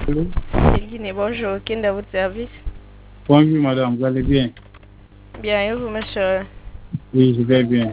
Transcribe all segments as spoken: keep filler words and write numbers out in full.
Allô? Guinée, bonjour, qui est dans votre service? Bonjour madame, vous allez bien? Bien, et vous, monsieur? Oui, je vais bien.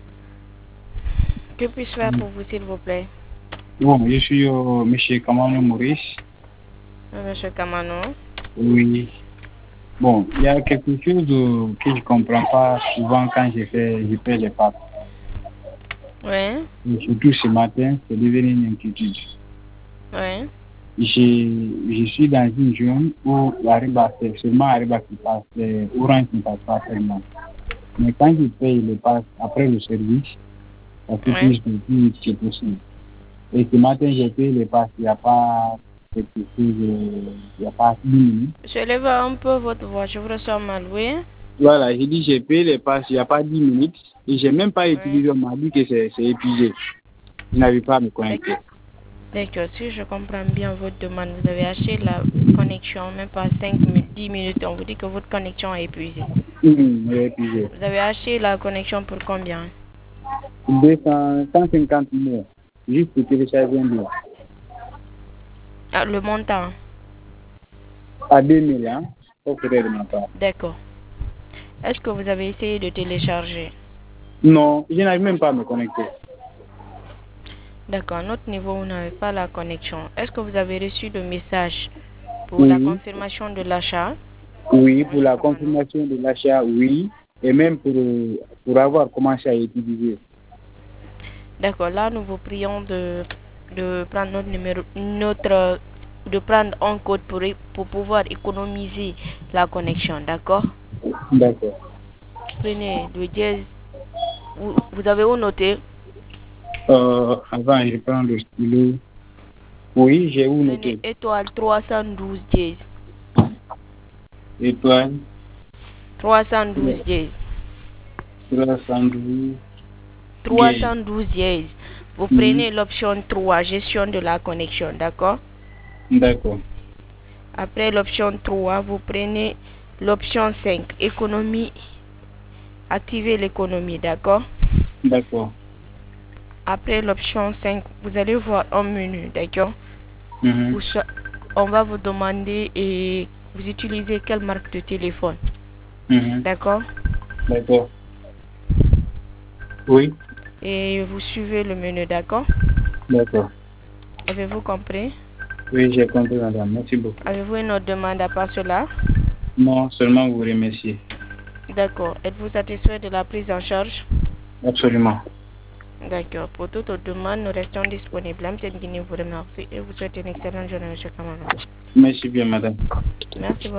Que puis-je faire pour vous, s'il vous plaît? Bon, je suis euh, monsieur Kamano Maurice. Monsieur Kamano. Oui. Bon, il y a quelque chose euh, que je ne comprends pas souvent quand je fais, je fais les pâtes. Oui. Et surtout ce matin, c'est devenu une inquiétude. Oui. Je, je suis dans une zone où Ariba, c'est seulement Ariba qui passe, c'est Orange qui ne passe pas tellement. Mais quand je paye les passes après le service, ça fait Oui. plus de plus que possible. Et ce matin, j'ai payé les passes, il n'y a pas quelque chose, il n'y a pas dix minutes. Je lève un peu votre voix, je vous ressens mal, oui? Voilà, j'ai dit j'ai payé les passes, il n'y a pas dix minutes. Et j'ai même pas Oui. utilisé, on m'a dit que c'est épuisé. Je n'avais pas à me connecter. D'accord, si je comprends bien votre demande, vous avez acheté la connexion, même pas cinq minutes, dix minutes, on vous dit que votre connexion est épuisée. Hum, j'ai épuisé. Vous avez acheté la connexion pour combien? deux cents, cent cinquante mille, juste pour télécharger un livre. Ah, le montant. À deux mille, hein, ça serait de ma part. D'accord. Est-ce que vous avez essayé de télécharger? Non, je n'arrive même pas à me connecter. D'accord, à notre niveau, vous n'avez pas la connexion. Est-ce que vous avez reçu le message pour la Oui, confirmation de l'achat? oui, pour Monsieur la Kamano. confirmation de l'achat, oui, et même pour, pour avoir commencé à utiliser. D'accord, là, nous vous prions de, de prendre notre numéro, notre, de prendre un code pour, pour pouvoir économiser la connexion, d'accord? D'accord. Prenez le dièse. Vous, vous avez où noter? Euh, avant, je prends le stylo. Oui, j'ai où Prenez noter. étoile trois cent douze dièse. Étoile, trois cent douze dièse. trois cent douze, gay. trois cent douze dièse. Vous Mhm. prenez l'option trois, gestion de la connexion, d'accord? D'accord. Après l'option trois, vous prenez l'option cinq, économie, activer l'économie, d'accord? D'accord. Après l'option cinq, vous allez voir un menu, d'accord? Mhm. Où ça- On va vous demander et vous utilisez quelle marque de téléphone, Mhm. d'accord? D'accord. Oui. Et vous suivez le menu, d'accord? D'accord. Avez-vous compris? Oui, j'ai compris, madame. Merci beaucoup. Avez-vous une autre demande à part cela? Non, seulement vous remercier. D'accord. Êtes-vous satisfait de la prise en charge? Absolument. D'accord. Pour toute autre demande, nous restons disponibles. M. Guinée vous remercie et vous souhaite une excellente journée, M. Kamano. Merci bien, madame. Merci beaucoup.